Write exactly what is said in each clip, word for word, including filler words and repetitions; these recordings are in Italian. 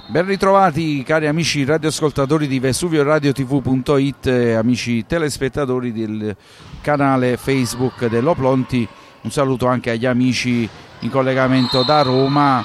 Ben ritrovati cari amici radioascoltatori di Vesuvio Radio T V punto it e amici telespettatori del canale Facebook dell'Oplonti. Un saluto anche agli amici in collegamento da Roma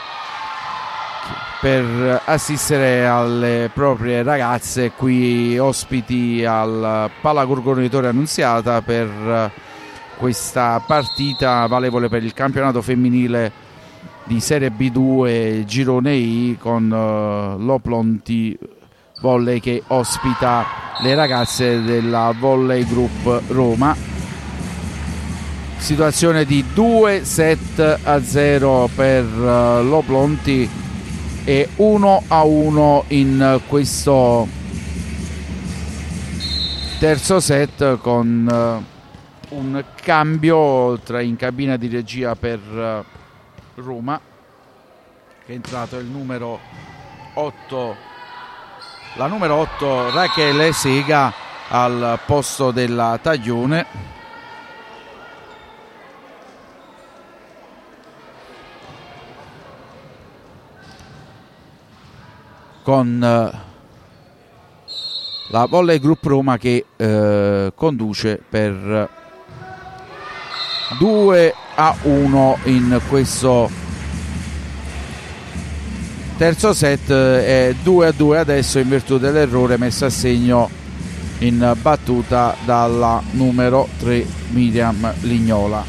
per assistere alle proprie ragazze qui ospiti al Pala Gorgone Torre Annunziata per questa partita valevole per il campionato femminile di Serie B due Girone I con uh, l'Oplonti Volley che ospita le ragazze della Volley Group Roma. Situazione di due set a zero per uh, l'Oplonti e uno a uno in questo terzo set con uh, un cambio tra in cabina di regia per uh, Roma, che è entrato il numero otto, la numero otto Rachele Sega al posto della Taglione. Con eh, la Volley Group Roma che eh, conduce per due a uno in questo terzo set e due a due adesso in virtù dell'errore messo a segno in battuta dalla numero tre Miriam Lignola.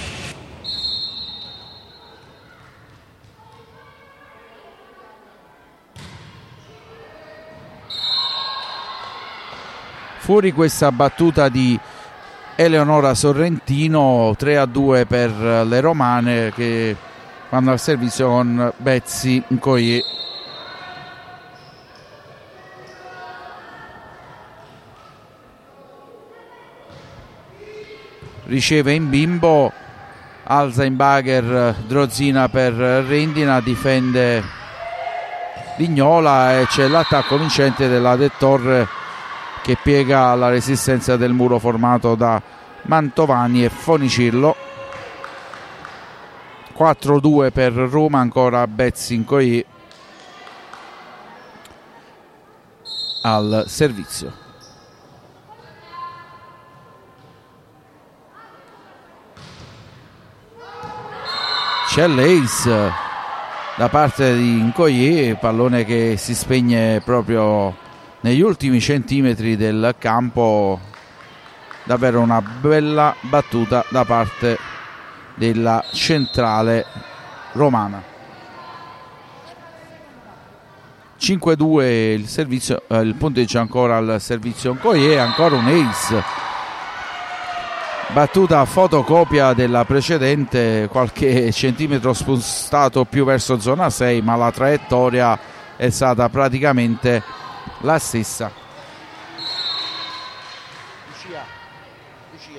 Fuori questa battuta di Eleonora Sorrentino, tre a due per le romane che vanno al servizio con Betsy Nkoye. Riceve in bimbo, alza in bagger Drozina per Rendina, difende Lignola e c'è l'attacco vincente della De Torre che piega la resistenza del muro formato da Mantovani e Fonicillo. quattro a due per Roma, ancora Betsy Nkoye al servizio. C'è l'ace da parte di Nkoye, pallone che si spegne proprio negli ultimi centimetri del campo. Davvero una bella battuta da parte della centrale romana. cinque a due il servizio, eh, il punteggio ancora al servizio Nkoye, ancora un ace. Battuta fotocopia della precedente, qualche centimetro spostato più verso zona sei, ma la traiettoria è stata praticamente la stessa. Lucia, Lucia.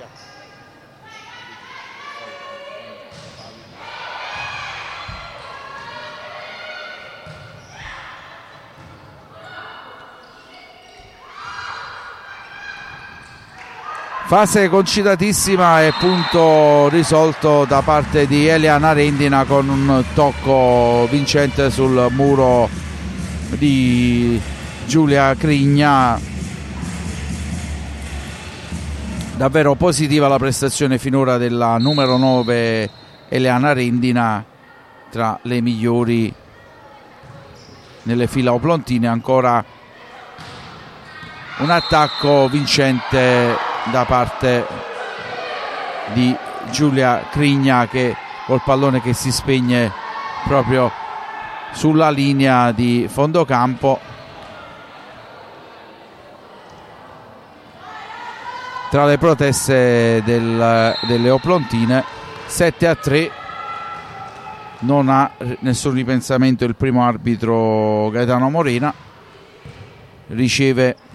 Fase concitatissima e punto risolto da parte di Eliana Rendina con un tocco vincente sul muro di Giulia Crigna. Davvero positiva la prestazione finora della numero nove Eliana Rendina, tra le migliori nelle fila oplontine. Ancora un attacco vincente da parte di Giulia Crigna che col pallone che si spegne proprio sulla linea di fondo campo. Tra le proteste del, delle oplontine, sette a tre, non ha nessun ripensamento il primo arbitro Gaetano Morena. Riceve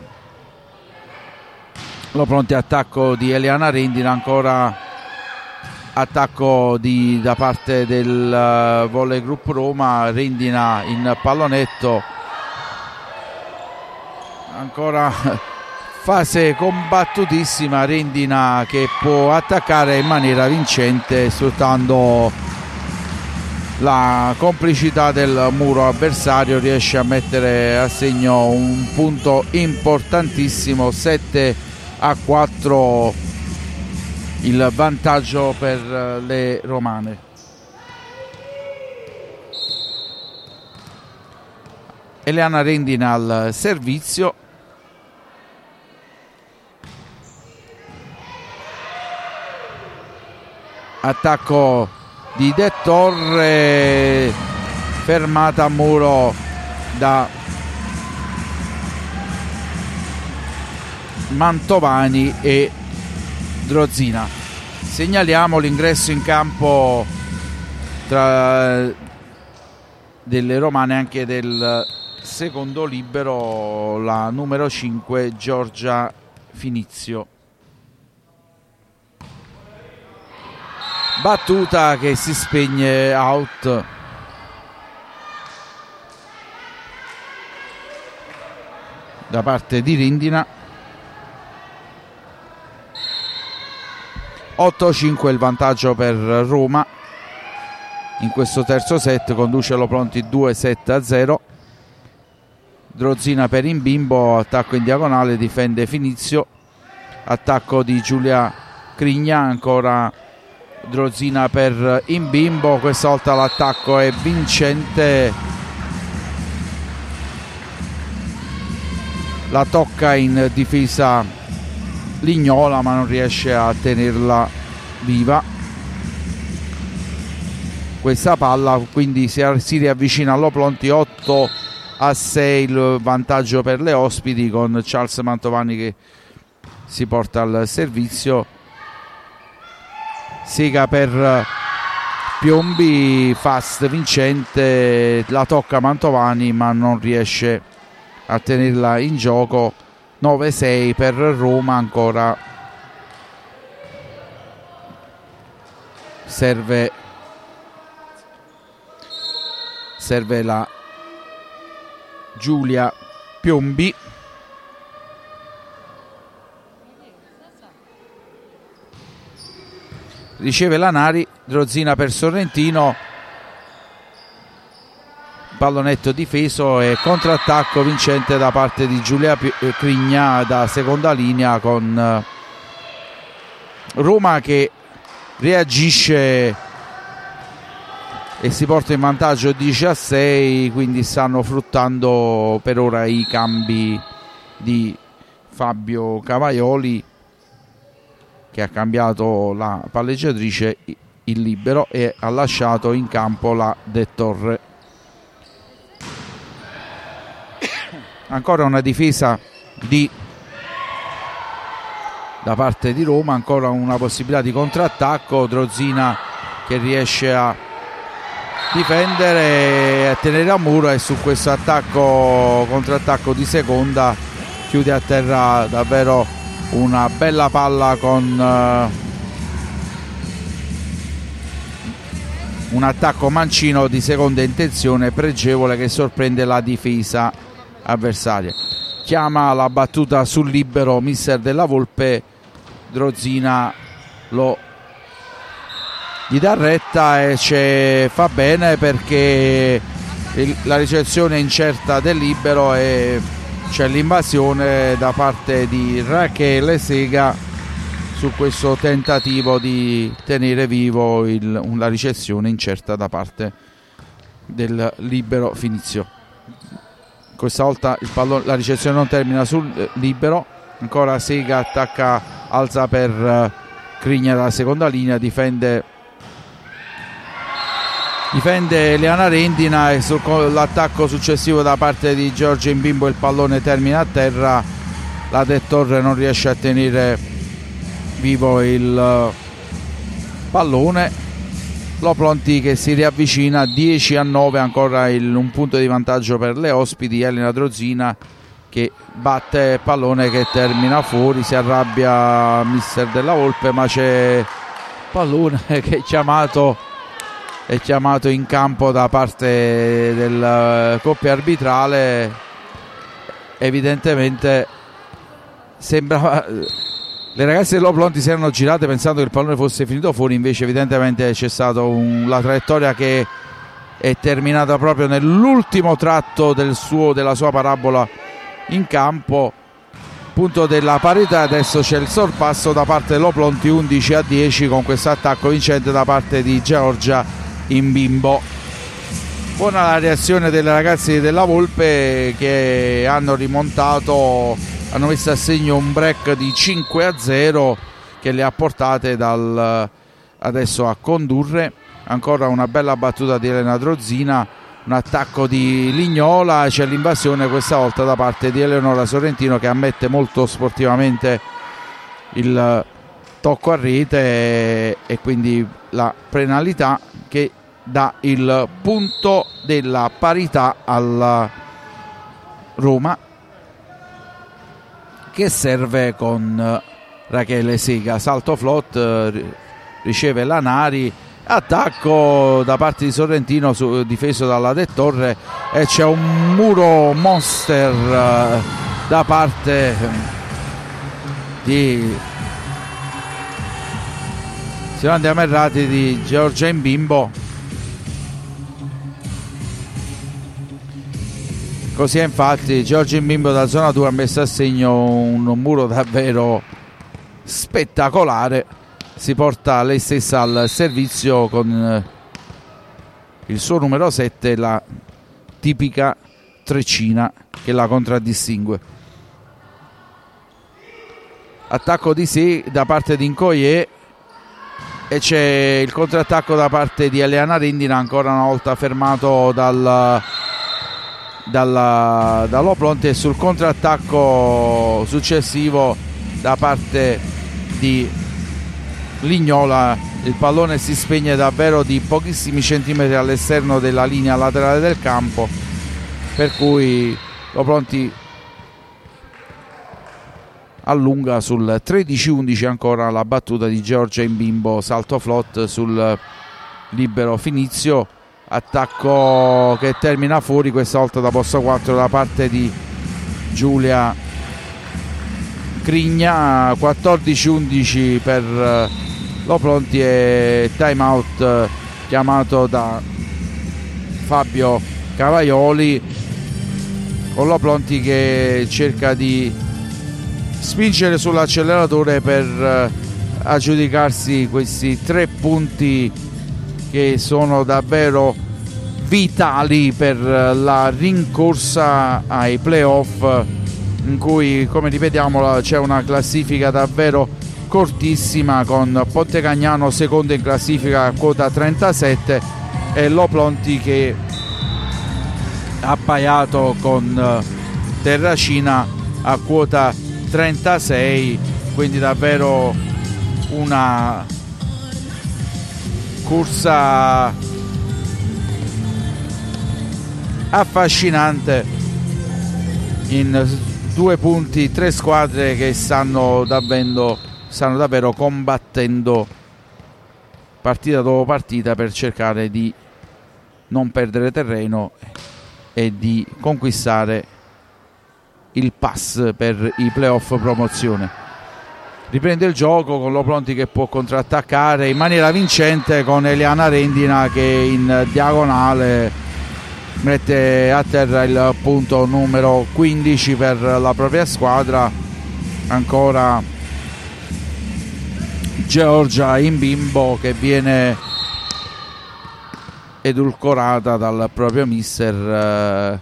l'Oplonti attacco di Eliana Rendina, ancora attacco di, da parte del uh, Volley Group Roma. Rendina in pallonetto, ancora fase combattutissima. Rendina che può attaccare in maniera vincente sfruttando la complicità del muro avversario riesce a mettere a segno un punto importantissimo. Sette a quattro il vantaggio per le romane. Eliana Rendina al servizio. Attacco di De Torre, fermata a muro da Mantovani e Drozina. Segnaliamo l'ingresso in campo tra delle romane anche del secondo libero, la numero cinque Giorgia Finizio. Battuta che si spegne, out. Da parte di Rendina. otto a cinque il vantaggio per Roma. In questo terzo set conduce lo Pronti due sette a zero. Drozina per Imbimbo, attacco in diagonale, difende Finizio. Attacco di Giulia Crigna, ancora Drozina per Imbimbo, questa volta l'attacco è vincente, la tocca in difesa Lignola ma non riesce a tenerla viva questa palla, quindi si, si riavvicina allo Pronti. Otto a sei il vantaggio per le ospiti, con Charles Mantovani che si porta al servizio. Sega per Piombi, fast vincente, la tocca Mantovani ma non riesce a tenerla in gioco. Nove a sei per Roma, ancora serve serve la Giulia Piombi. Riceve Lanari, Drozina per Sorrentino, pallonetto difeso e contrattacco vincente da parte di Giulia Crigna da seconda linea, con Roma che reagisce e si porta in vantaggio dieci a sei, quindi stanno fruttando per ora i cambi di Fabio Cavaioli, che ha cambiato la palleggiatrice, il libero, e ha lasciato in campo la De Torre. Ancora una difesa di da parte di Roma, ancora una possibilità di contrattacco. Drozina che riesce a difendere e a tenere a muro, e su questo attacco contrattacco di seconda chiude a terra davvero una bella palla con uh, un attacco mancino di seconda intenzione pregevole che sorprende la difesa avversaria. Chiama la battuta sul libero mister Della Volpe, Drozina lo gli dà retta e ce fa bene, perché il, la ricezione incerta del libero e c'è l'invasione da parte di Rachele Sega su questo tentativo di tenere vivo il, la ricezione incerta da parte del libero Finizio. Questa volta il pallone, la ricezione non termina sul libero, ancora Sega attacca, alza per Crigna dalla seconda linea, difende difende Eliana Rendina, e sull'attacco successivo da parte di Giorgia Imbimbo il pallone termina a terra. La De Torre non riesce a tenere vivo il pallone. Lo Pronti che si riavvicina dieci a nove, ancora il, un punto di vantaggio per le ospiti. Elena Drozina che batte il pallone che termina fuori, si arrabbia mister Della Volpe, ma c'è pallone che è chiamato è chiamato in campo da parte del coppia arbitrale. Evidentemente sembrava, le ragazze dello Pronti si erano girate pensando che il pallone fosse finito fuori, invece evidentemente c'è stata un, la traiettoria che è terminata proprio nell'ultimo tratto del suo, della sua parabola in campo. Punto della parità, adesso c'è il sorpasso da parte dell'Oplonti undici a dieci con questo attacco vincente da parte di Giorgia Imbimbo. Buona la reazione dei ragazzi della Volpe che hanno rimontato, hanno messo a segno un break di cinque a zero che le ha portate dal adesso a condurre. Ancora una bella battuta di Elena Drozzina, un attacco di Lignola, c'è l'invasione questa volta da parte di Eleonora Sorrentino che ammette molto sportivamente il tocco a rete e, e quindi la penalità che dà il punto della parità alla Roma, che serve con Rachele Sega. Salto flot, riceve Lanari, attacco da parte di Sorrentino su, difeso dalla De Torre, e c'è un muro monster uh, da parte di Silvia Amerrati di Giorgia Imbimbo. Così è, infatti Giorgia Imbimbo da zona due ha messo a segno un muro davvero spettacolare. Si porta lei stessa al servizio con il suo numero sette, la tipica treccina che la contraddistingue. Attacco di sé da parte di Nkoye e c'è il contrattacco da parte di Eliana Rendina, ancora una volta fermato dal, dalla, dall'Oplonti, e sul contrattacco successivo da parte di Lignola il pallone si spegne davvero di pochissimi centimetri all'esterno della linea laterale del campo, per cui l'Oplonti allunga sul tredici undici. Ancora la battuta di Giorgia Imbimbo, salto flot sul libero Finizio, attacco che termina fuori questa volta da posto quattro da parte di Giulia Crigna. Quattordici undici per l'Oplonti e time out chiamato da Fabio Cavaioli, con l'Oplonti che cerca di spingere sull'acceleratore per aggiudicarsi questi tre punti che sono davvero vitali per la rincorsa ai playoff, in cui, come ripetiamo, c'è una classifica davvero cortissima, con Pontecagnano secondo in classifica a quota trentasette e l'Oplonti che ha appaiato con Terracina a quota trentasei, quindi davvero una corsa affascinante in due punti, tre squadre che stanno davvero, stanno davvero combattendo partita dopo partita per cercare di non perdere terreno e di conquistare il pass per i playoff promozione. Riprende il gioco con l'Oplonti che può contrattaccare in maniera vincente con Eliana Rendina che in diagonale mette a terra il punto numero quindici per la propria squadra. Ancora Giorgia Imbimbo che viene edulcorata dal proprio mister eh,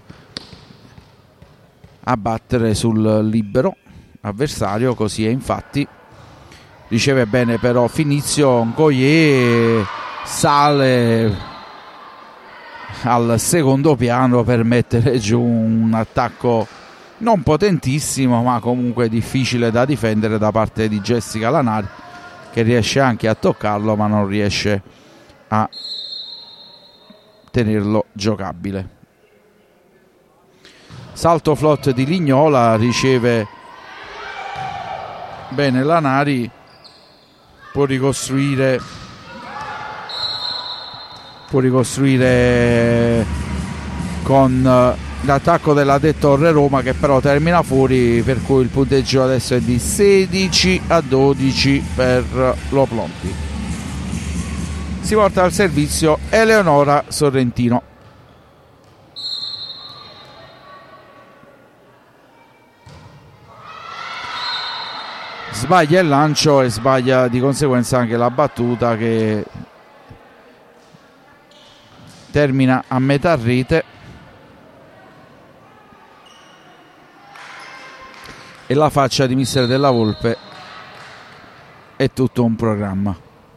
a battere sul libero avversario. Così è, infatti riceve bene però Finizio. Nkoye sale al secondo piano per mettere giù un attacco non potentissimo ma comunque difficile da difendere da parte di Jessica Lanari, che riesce anche a toccarlo ma non riesce a tenerlo giocabile. Salto flot di Lignola, riceve bene Lanari, può ricostruire può ricostruire con l'attacco della De Torre Roma, che però termina fuori, per cui il punteggio adesso è di sedici a dodici per l'Oplonti. si porta al servizio Eleonora Sorrentino. Sbaglia il lancio e sbaglia di conseguenza anche la battuta, che termina a metà rete. E la faccia di mister Della Volpe è tutto un programma.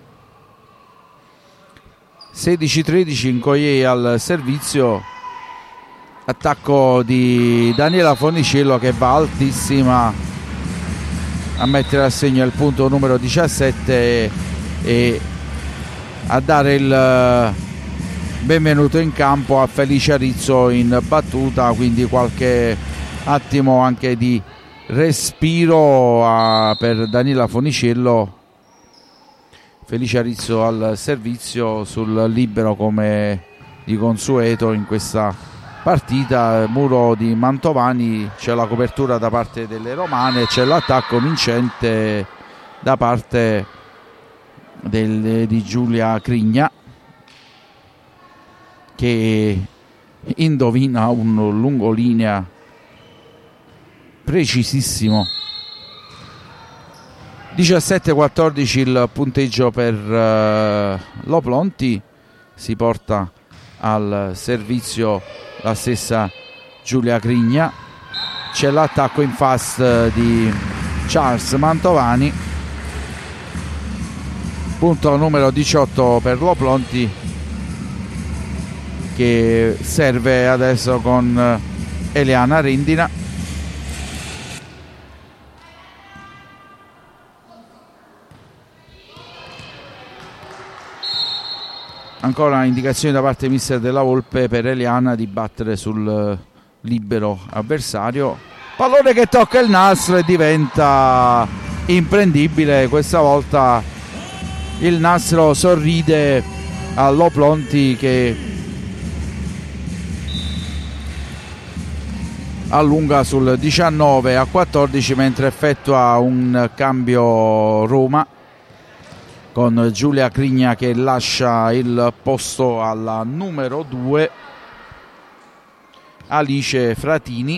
sedici tredici, Incoyei al servizio, attacco di Daniela Fornicello che va altissima a mettere a segno il punto numero diciassette e, e a dare il benvenuto in campo a Felicia Rizzo in battuta, quindi qualche attimo anche di respiro a, per Daniela Fornicello. Felicia Rizzo al servizio sul libero come di consueto in questa partita. Muro di Mantovani, c'è la copertura da parte delle romane, c'è l'attacco vincente da parte del, di Giulia Crigna, che indovina un lungolinea precisissimo. diciassette quattordici il punteggio per uh, Loplonti, si porta al servizio la stessa Giulia Crigna. C'è l'attacco in fast di Charles Mantovani, punto numero diciotto per Loplonti, che serve adesso con Eliana Rindina. Ancora indicazioni da parte di mister Della Volpe per Eliana di battere sul libero avversario. Pallone che tocca il nastro e diventa imprendibile. Questa volta il nastro sorride a Loplonti, che allunga sul diciannove a quattordici, mentre effettua un cambio Roma con Giulia Crigna che lascia il posto alla numero due Alice Fratini.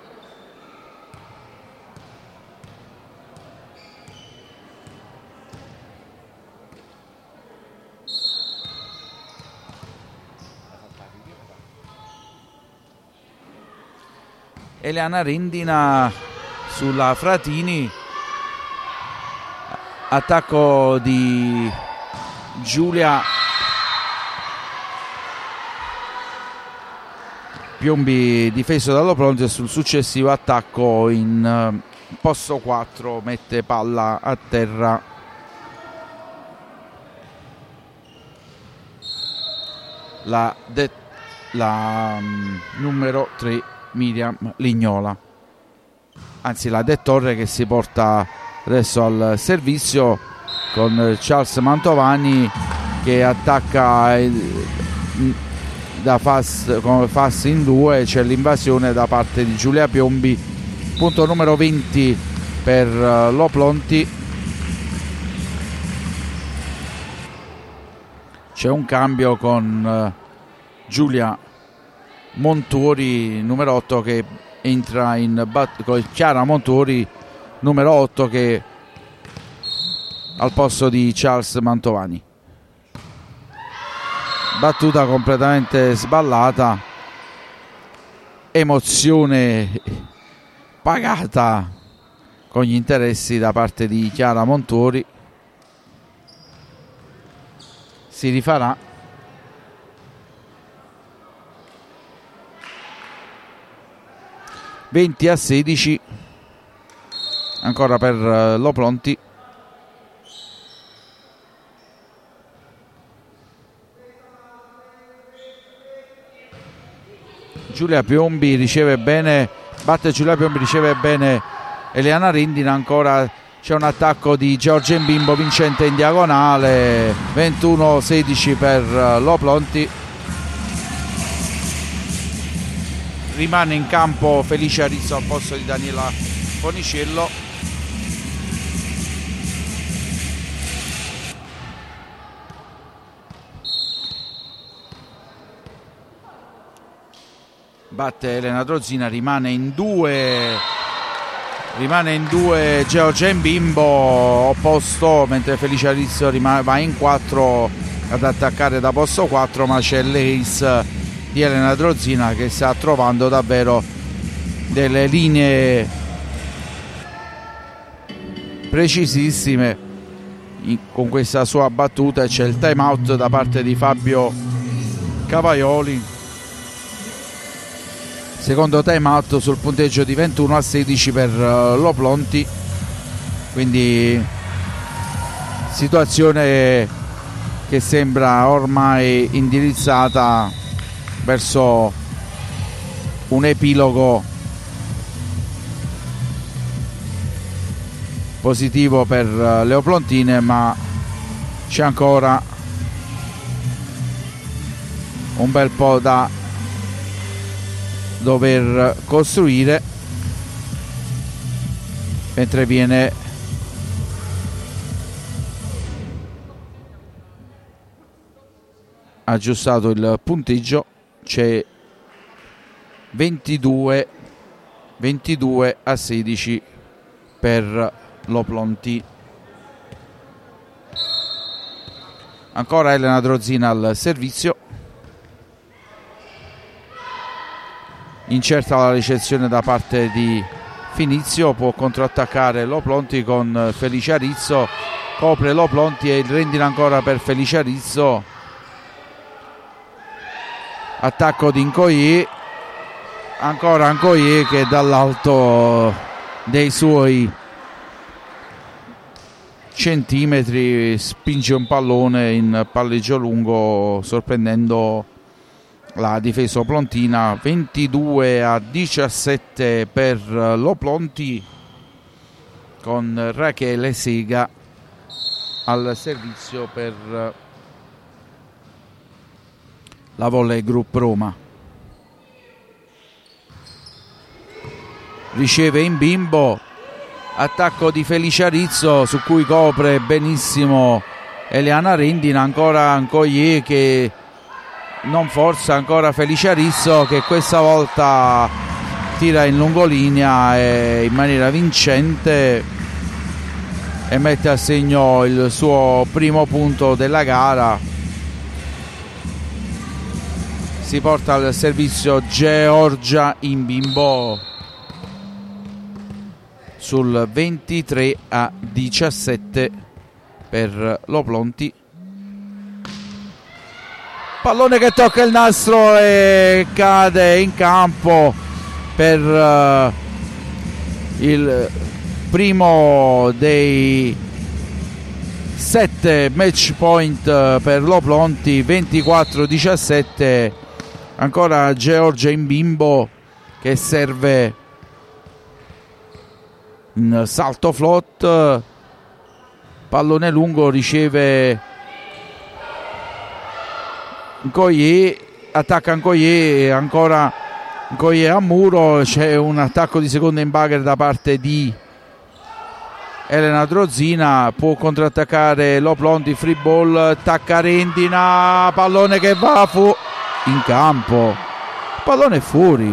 Eliana Rindina sulla Fratini, attacco di Giulia Piombi difeso dallo Pronto, e sul successivo attacco in posto quattro mette palla a terra la, de- la um, numero tre Miriam Lignola, anzi la De Torre, che si porta adesso al servizio con Charles Mantovani che attacca il, da fast, come fast in due. C'è l'invasione da parte di Giulia Piombi, punto numero venti per Loplonti. C'è un cambio con Giulia Montuori numero otto che entra in bat- con Chiara Montuori numero otto che al posto di Charles Mantovani. Battuta completamente sballata, emozione pagata con gli interessi da parte di Chiara Montuori. Si rifarà. venti a sedici ancora per Loplonti. Giulia Piombi riceve bene, batte Giulia Piombi, riceve bene Eliana Rindina. Ancora c'è un attacco di Giorgia Imbimbo vincente in diagonale. ventuno a sedici per Loplonti. Rimane in campo Felicia Rizzo al posto di Daniela Fornicello. batte Elena Drozina, rimane in due rimane in due Georgia Imbimbo opposto, mentre Felicia Rizzo va in quattro ad attaccare da posto quattro, ma c'è l'ace di Elena Drozina che sta trovando davvero delle linee precisissime con questa sua battuta. C'è il time out da parte di Fabio Cavaioli, secondo time out sul punteggio di ventuno a sedici per Loplonti, quindi situazione che sembra ormai indirizzata verso un epilogo positivo per le Oplontine, ma c'è ancora un bel po' da dover costruire, mentre viene aggiustato il punteggio. C'è ventidue a sedici per Loplonti. Ancora Elena Drozina al servizio, incerta la ricezione da parte di Finizio, può controattaccare Loplonti con Felicia Rizzo, copre Loplonti e il rendine ancora per Felicia Rizzo. Attacco di Nkoye, ancora Nkoye che dall'alto dei suoi centimetri spinge un pallone in palleggio lungo, sorprendendo la difesa oplontina. Ventidue a diciassette per l'Oplonti, con Rachele Sega al servizio per la Volley Group Roma. Riceve Imbimbo, attacco di Felicia Rizzo su cui copre benissimo Eliana Rendina, ancora Nkoye che non forza, ancora Felicia Rizzo che questa volta tira in lungolinea e in maniera vincente e mette a segno il suo primo punto della gara. Si porta al servizio Georgia Imbimbo sul ventitré a diciassette per Loplonti. Pallone che tocca il nastro e cade in campo per uh, il primo dei sette match point per Loplonti. Ventiquattro a diciassette. Ancora Georgia Imbimbo che serve in salto float, pallone lungo, riceve Nkoye, attacca Nkoye, ancora Nkoye a muro, c'è un attacco di seconda in bagger da parte di Elena Drozina, può contrattaccare Loplonti, free ball, attacca Rendina, pallone che va fu in campo, il pallone è fuori,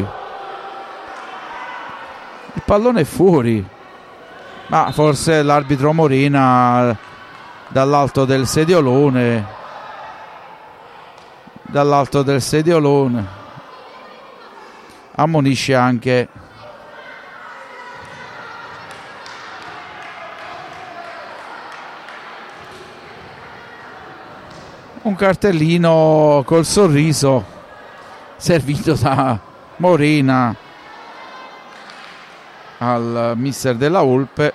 il pallone è fuori, ma forse l'arbitro Morena dall'alto del sediolone dall'alto del sediolone ammonisce anche un cartellino col sorriso servito da Morena al mister della Volpe.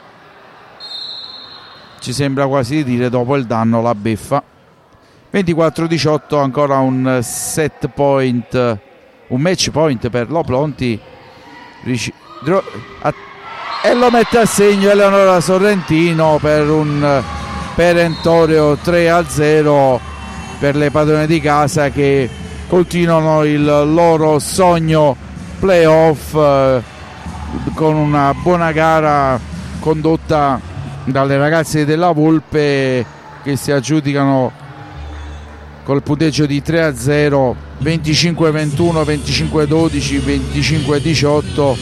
Ci sembra quasi di dire: dopo il danno la beffa. Ventiquattro a diciotto, ancora un set point, un match point per Loplonti, e lo mette a segno Eleonora Sorrentino per un perentorio tre a zero per le padrone di casa, che continuano il loro sogno playoff eh, con una buona gara condotta dalle ragazze della Volpe, che si aggiudicano col punteggio di tre a zero, venticinque a ventuno, venticinque a dodici, venticinque a diciotto.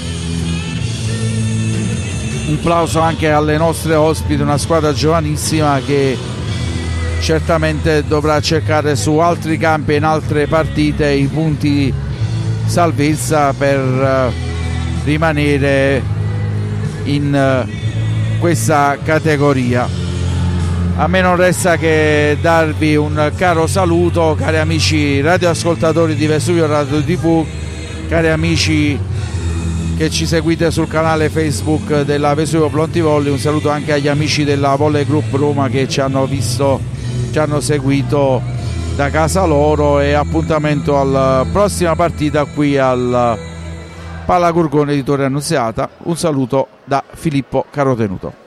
Un plauso anche alle nostre ospiti, una squadra giovanissima che certamente dovrà cercare su altri campi e in altre partite i punti di salvezza per rimanere in questa categoria. A me non resta che darvi un caro saluto, cari amici radioascoltatori di Vesuvio Radio tivù, cari amici che ci seguite sul canale Facebook della Vesuvio Plontivolli. Un saluto anche agli amici della Volley Group Roma che ci hanno visto, ci hanno seguito da casa loro, e appuntamento alla prossima partita qui al Palagurgone di Torre Annunziata. Un saluto da Filippo Carotenuto.